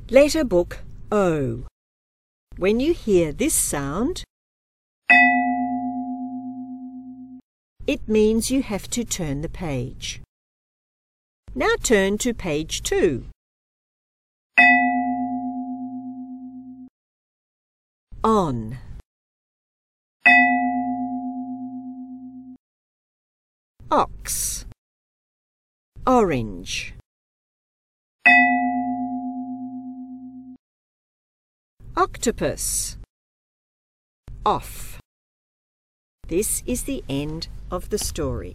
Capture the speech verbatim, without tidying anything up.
Letter book O. When you hear this sound, it means you have to turn the page. Now turn to page two. On. Ox. Orange. Octopus. Off. This is the end of the story.